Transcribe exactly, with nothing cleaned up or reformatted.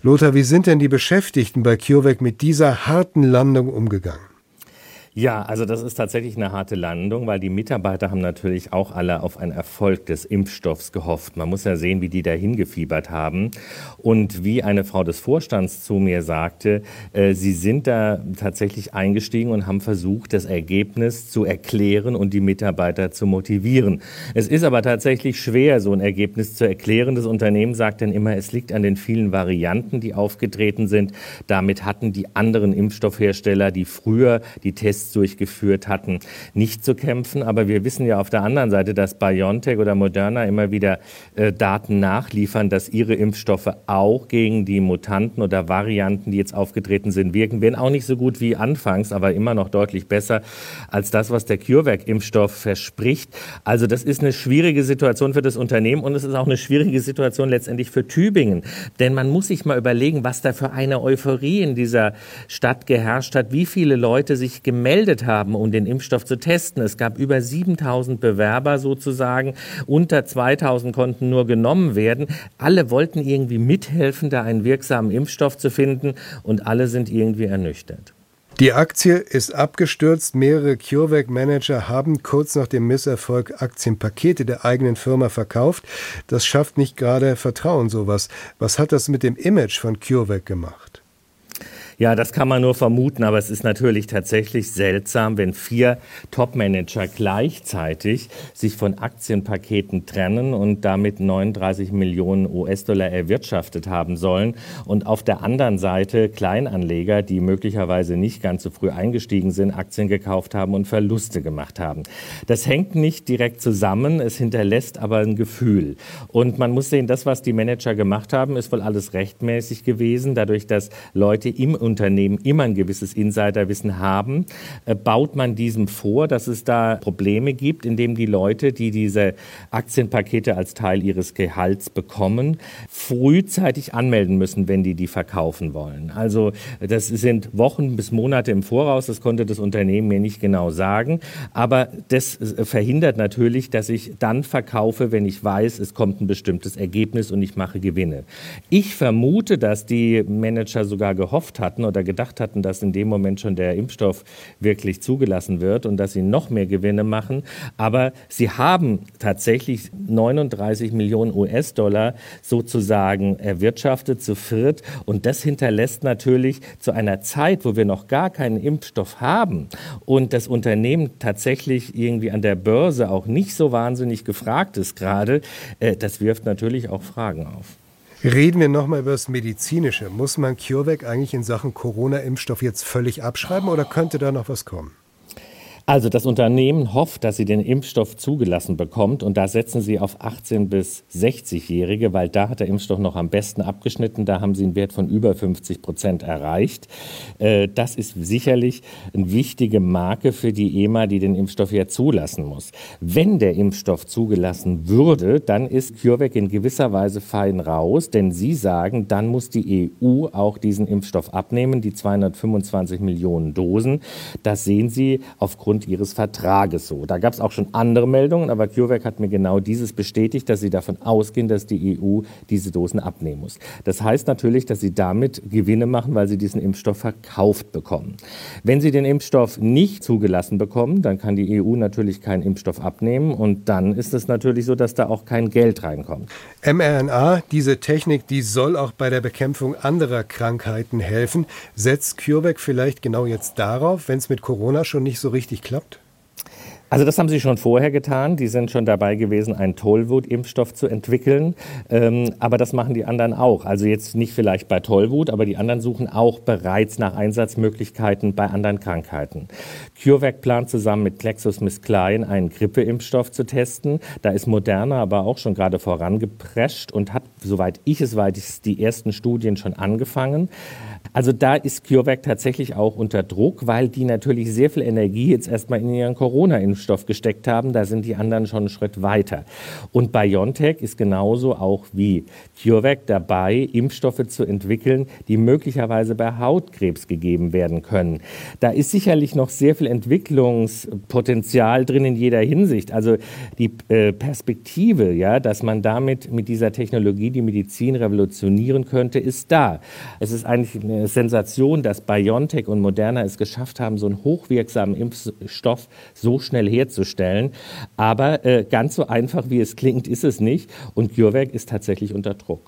Lothar, wie sind denn die Beschäftigten bei CureVac mit dieser harten Landung umgegangen? Ja, also das ist tatsächlich eine harte Landung, weil die Mitarbeiter haben natürlich auch alle auf einen Erfolg des Impfstoffs gehofft. Man muss ja sehen, wie die da hingefiebert haben. Und wie eine Frau des Vorstands zu mir sagte, äh, sie sind da tatsächlich eingestiegen und haben versucht, das Ergebnis zu erklären und die Mitarbeiter zu motivieren. Es ist aber tatsächlich schwer, so ein Ergebnis zu erklären. Das Unternehmen sagt dann immer, es liegt an den vielen Varianten, die aufgetreten sind. Damit hatten die anderen Impfstoffhersteller, die früher die Tests durchgeführt hatten, nicht zu kämpfen. Aber wir wissen ja auf der anderen Seite, dass BioNTech oder Moderna immer wieder äh, Daten nachliefern, dass ihre Impfstoffe auch gegen die Mutanten oder Varianten, die jetzt aufgetreten sind, wirken. Werden auch nicht so gut wie anfangs, aber immer noch deutlich besser als das, was der CureVac-Impfstoff verspricht. Also das ist eine schwierige Situation für das Unternehmen und es ist auch eine schwierige Situation letztendlich für Tübingen. Denn man muss sich mal überlegen, was da für eine Euphorie in dieser Stadt geherrscht hat, wie viele Leute sich gemeldet haben, um den Impfstoff zu testen. Es gab über siebentausend Bewerber sozusagen. Unter zweitausend konnten nur genommen werden. Alle wollten irgendwie mithelfen, da einen wirksamen Impfstoff zu finden und alle sind irgendwie ernüchtert. Die Aktie ist abgestürzt. Mehrere CureVac-Manager haben kurz nach dem Misserfolg Aktienpakete der eigenen Firma verkauft. Das schafft nicht gerade Vertrauen, sowas. Was hat das mit dem Image von CureVac gemacht? Ja, das kann man nur vermuten, aber es ist natürlich tatsächlich seltsam, wenn vier Top-Manager gleichzeitig sich von Aktienpaketen trennen und damit neununddreißig Millionen US-Dollar erwirtschaftet haben sollen und auf der anderen Seite Kleinanleger, die möglicherweise nicht ganz so früh eingestiegen sind, Aktien gekauft haben und Verluste gemacht haben. Das hängt nicht direkt zusammen, es hinterlässt aber ein Gefühl. Und man muss sehen, das, was die Manager gemacht haben, ist wohl alles rechtmäßig gewesen, dadurch, dass Leute im Unternehmen immer ein gewisses Insiderwissen haben, äh, baut man diesem vor, dass es da Probleme gibt, indem die Leute, die diese Aktienpakete als Teil ihres Gehalts bekommen, frühzeitig anmelden müssen, wenn die die verkaufen wollen. Also das sind Wochen bis Monate im Voraus, das konnte das Unternehmen mir nicht genau sagen, aber das verhindert natürlich, dass ich dann verkaufe, wenn ich weiß, es kommt ein bestimmtes Ergebnis und ich mache Gewinne. Ich vermute, dass die Manager sogar gehofft hatten, oder gedacht hatten, dass in dem Moment schon der Impfstoff wirklich zugelassen wird und dass sie noch mehr Gewinne machen. Aber sie haben tatsächlich neununddreißig Millionen US-Dollar sozusagen erwirtschaftet zu viert. Und das hinterlässt natürlich zu einer Zeit, wo wir noch gar keinen Impfstoff haben und das Unternehmen tatsächlich irgendwie an der Börse auch nicht so wahnsinnig gefragt ist gerade, äh, das wirft natürlich auch Fragen auf. Reden wir nochmal über das Medizinische. Muss man CureVac eigentlich in Sachen Corona-Impfstoff jetzt völlig abschreiben oder könnte da noch was kommen? Also das Unternehmen hofft, dass sie den Impfstoff zugelassen bekommt und da setzen sie auf achtzehn- bis sechzigjährige, weil da hat der Impfstoff noch am besten abgeschnitten, da haben sie einen Wert von über fünfzig Prozent erreicht. Das ist sicherlich eine wichtige Marke für die E M A, die den Impfstoff ja zulassen muss. Wenn der Impfstoff zugelassen würde, dann ist CureVac in gewisser Weise fein raus, denn sie sagen, dann muss die E U auch diesen Impfstoff abnehmen, die zweihundertfünfundzwanzig Millionen Dosen. Das sehen sie aufgrund ihres Vertrages so. Da gab es auch schon andere Meldungen, aber CureVac hat mir genau dieses bestätigt, dass sie davon ausgehen, dass die E U diese Dosen abnehmen muss. Das heißt natürlich, dass sie damit Gewinne machen, weil sie diesen Impfstoff verkauft bekommen. Wenn sie den Impfstoff nicht zugelassen bekommen, dann kann die E U natürlich keinen Impfstoff abnehmen und dann ist es natürlich so, dass da auch kein Geld reinkommt. mRNA, diese Technik, die soll auch bei der Bekämpfung anderer Krankheiten helfen. Setzt CureVac vielleicht genau jetzt darauf, wenn es mit Corona schon nicht so richtig klappt? Also das haben sie schon vorher getan. Die sind schon dabei gewesen, einen Tollwut-Impfstoff zu entwickeln. Ähm, aber das machen die anderen auch. Also jetzt nicht vielleicht bei Tollwut, aber die anderen suchen auch bereits nach Einsatzmöglichkeiten bei anderen Krankheiten. CureVac plant zusammen mit GlaxoSmithKline einen Grippeimpfstoff zu testen. Da ist Moderna aber auch schon gerade vorangeprescht und hat, soweit ich es weiß, die ersten Studien schon angefangen. Also da ist CureVac tatsächlich auch unter Druck, weil die natürlich sehr viel Energie jetzt erstmal in ihren Corona investieren Impfstoff gesteckt haben. Da sind die anderen schon einen Schritt weiter. Und BioNTech ist genauso auch wie CureVac dabei, Impfstoffe zu entwickeln, die möglicherweise bei Hautkrebs gegeben werden können. Da ist sicherlich noch sehr viel Entwicklungspotenzial drin in jeder Hinsicht. Also die äh, Perspektive, ja, dass man damit mit dieser Technologie die Medizin revolutionieren könnte, ist da. Es ist eigentlich eine Sensation, dass BioNTech und Moderna es geschafft haben, so einen hochwirksamen Impfstoff so schnell herzustellen. Aber äh, ganz so einfach, wie es klingt, ist es nicht. Und CureVac ist tatsächlich unter Druck.